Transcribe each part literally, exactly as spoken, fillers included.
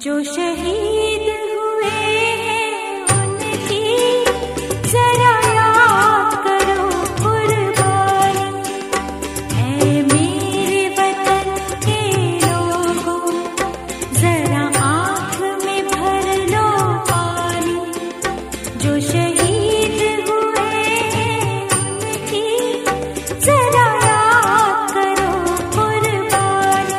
जो शहीद हुए हैं उनकी जरा याद करो कुर्बानी। ऐ मेरे वतन के लोगों, जरा आँख में भर लो पानी। जो शहीद हुए हैं उनकी जरा याद करो कुर्बानी।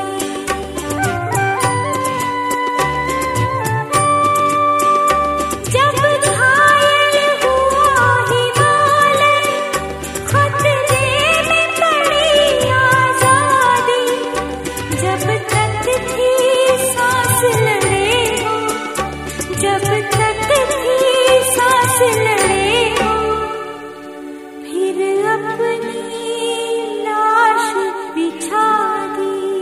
जब घायल हुआ हिमालय, खतरे में पड़ी आजादी। जब तक थी सांस लड़े हो, जब तक थी सांस लड़े हो, फिर अपनी लाश बिछा दी।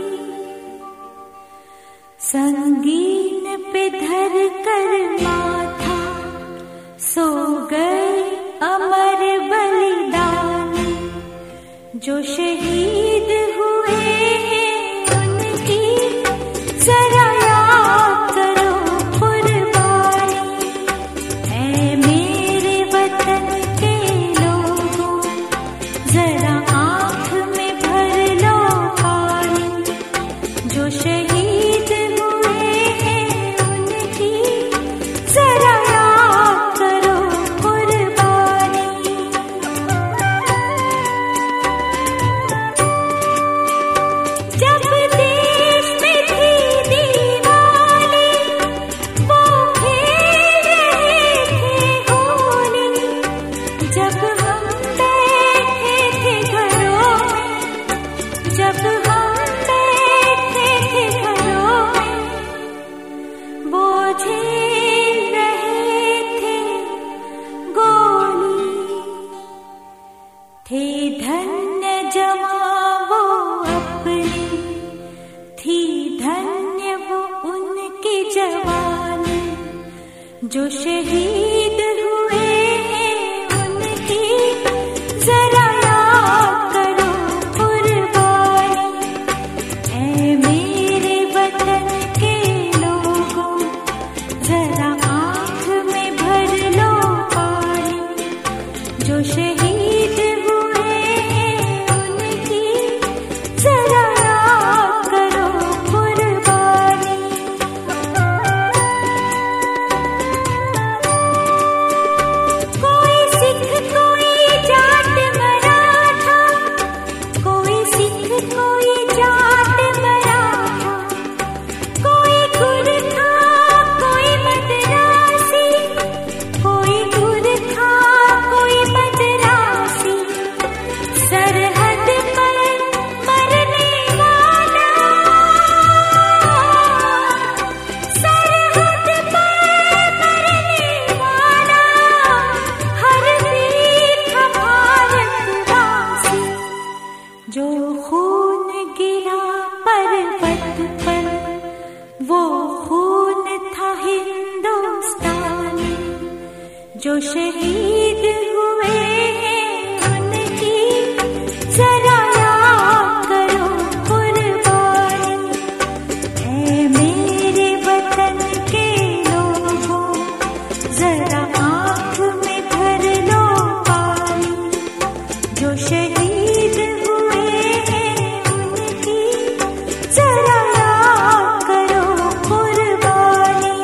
संगीन पे धर कर माथा सो गए अमर बलिदानी। जो शहीद हुए हैं उनकी जरा याद करो कुर्बानी। ऐ मेरे वतन के लोगों, जरा आँख में भर लो पानी। जो शहीद हुए हैं उनकी जरा याद करो कुर्बानी। जब देश में थी दीवाली, वो खेल रहे थे होली। जब हम बैठे थे घरों में, जब हम बैठे थे घरों में, वो झेल रहे थे गोली। थे धन्य जवां वो अपनी, थी धन्य वो उनकी जवानी। जो शहीद हुए हैं उनकी जरा याद करो कुर्बानी। ऐ मेरे वतन के लोगों, जरा आँख में भर लो पानी। जो शहीद हुए हैं उनकी जरा याद करो कुर्बानी। कोई सिख कोई जाट मराठा, कोई सिख कोई जाट मराठा, कोई गुरखा कोई मद्रासी, कोई गुरखा कोई मद्रासी। सरहद पर मरने वाला, सरहद पर मरने वाला, हर वीर था भारतवासी। जो खून गिरा पर्वत पर, वो खून था हिंदुस्तानी। जो शहीद हुए हैं उनकी जरा याद करो कुर्बानी। ऐ मेरे वतन के लोगों, जरा आँख में भर लो पानी। जो शहीद हुए हैं उनकी जरा याद करो कुर्बानी।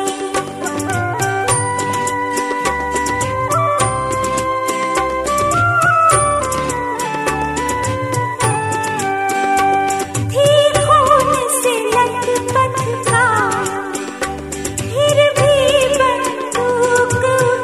थी खून से लथपथ काया, फिर भी बंदूक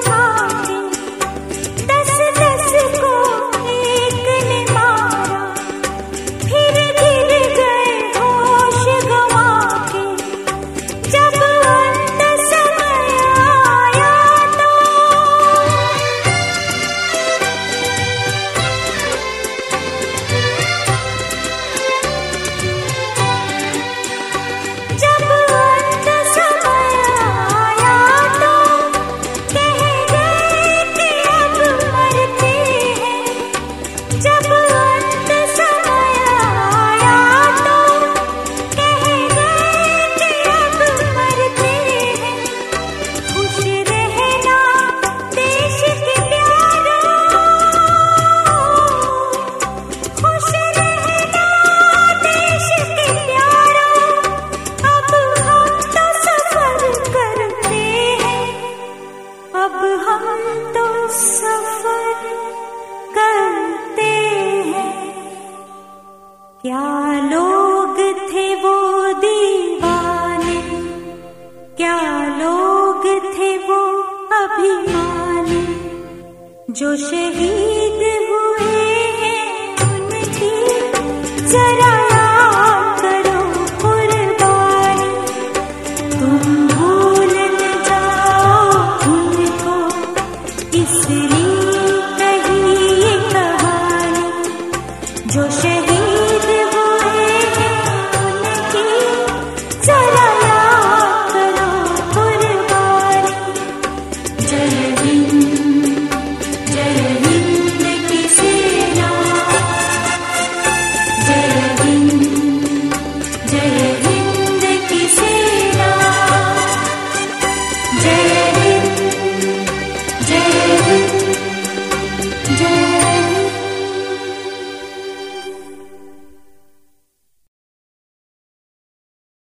सफर करते हैं। क्या लोग थे वो दीवाने, क्या लोग थे वो अभिमानी, जो शहीद हुए हैं उनकी जरा याद करो कुर्बानी। तुम भूल न जाओ उनको, इसलिए कही ये कहानी, जो शहीद हुए हैं उनकी जरा याद करो कुर्बानी। जय हिंद, जय हिंद की सेना, जय हिंद, जय हिंद की सेना, जय हिंद, जय हिंद।